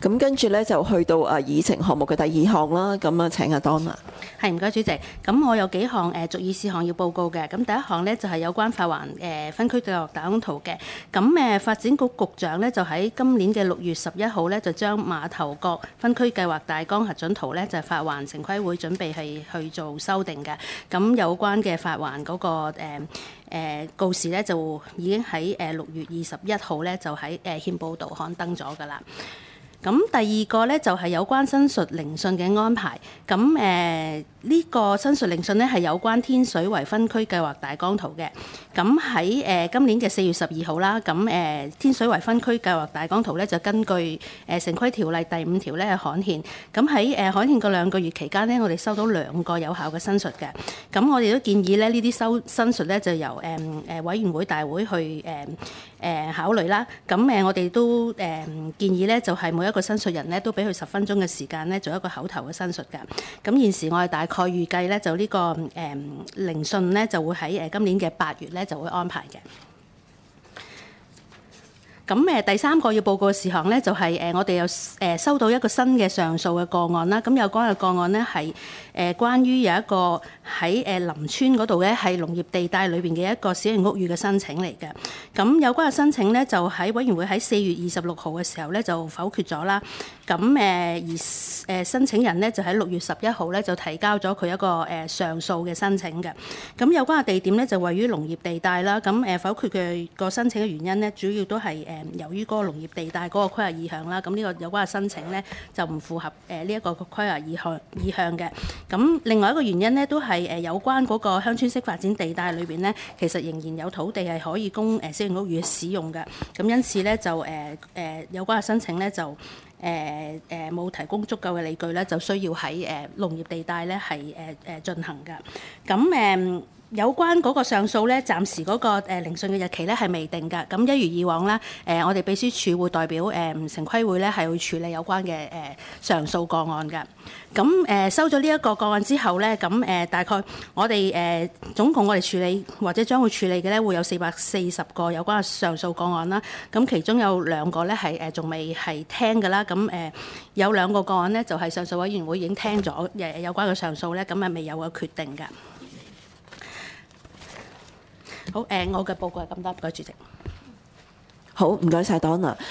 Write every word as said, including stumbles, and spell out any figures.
咁跟住咧就去到啊議程項目嘅第二項啦，咁啊請阿 Donna。 係，唔該主席。咁我有幾項誒逐議事項要報告嘅。咁第一項呢，就係、是、有關發還誒、呃、分區計劃大綱圖嘅。咁誒、呃、發展局局長呢，就喺今年嘅六月十一號呢，就將馬頭角分區計劃大綱核准圖呢，就發還城規會，準備係去做修訂嘅。咁有關嘅發還嗰、那個誒誒、呃呃、告示呢，就已經喺誒六月二十一號呢，就喺誒憲報度刊登咗㗎啦。咁第二個咧就係、是、有關申述聆訊嘅安排。咁誒呢個申述聆訊咧係有關天水圍分區計劃大綱圖嘅。咁喺誒今年嘅四月十二號啦，咁誒、呃、天水圍分區計劃大綱圖咧就根據誒、呃、城規條例第五條咧係刊憲。咁喺誒刊憲嗰兩個月期間咧，我哋收到兩個有效嘅申述嘅。咁我哋都建議咧呢啲收申述咧就由誒誒、呃、委員會大會去誒誒、呃呃、考慮啦。咁誒、呃、我哋都誒、呃、建議咧就係、是、每一一個申述人咧都俾佢十分鐘嘅時間咧做一個口頭嘅申述㗎。咁現時我哋大概預計咧就呢、這個誒、呃、聆訊咧就會喺誒今年嘅八月咧就會安排嘅。咁誒第三個要報告嘅事項咧，就係、是、誒我哋有誒收到一個新嘅上訴嘅個案啦。咁有關嘅個案咧係誒關於有一個喺誒林村嗰度咧係農業地帶裏邊嘅一個小型屋宇嘅申請嚟嘅。咁有關嘅申請咧就喺委員會喺四月二十六號嘅時候咧就否決咗啦。咁誒而誒申請人咧就喺六月十一號咧就提交咗佢一個誒上訴嘅申請嘅。咁有關嘅地點咧就位於農業地帶啦。咁誒否決佢個申請嘅原因咧，主要都係誒由於嗰個農業地帶嗰個規劃意向啦。咁呢個有關嘅申請咧就唔符合誒呢一個規劃意向意向嘅。咁另外一個原因咧都係誒有關嗰個鄉村式發展地帶裏邊咧，其實仍然有土地係可以供誒小型屋宇使用嘅。咁因此咧就誒誒、呃、有關嘅申請咧就誒誒冇提供足夠嘅理據咧，就需要喺誒農業地帶咧係誒誒進行㗎。咁誒。呃有關嗰個上訴咧，暫時嗰個誒聆訊嘅日期咧係未定㗎。咁一如以往啦，誒我哋秘書處會代表誒城規會咧係會處理有關嘅誒上訴個案㗎。咁誒收咗呢一個個案之後咧，咁誒大概我哋誒總共我哋處理或者將會處理嘅咧會有四百四十個有關嘅上訴個案啦。咁其中有兩個咧係誒仲未係聽㗎啦。咁誒有兩個個案咧就係上訴委員會已經聽咗誒有關嘅上訴咧，咁啊未有個決定㗎。好，誒、呃，我嘅報告係咁多，唔該主席。 好，唔該晒 Donna。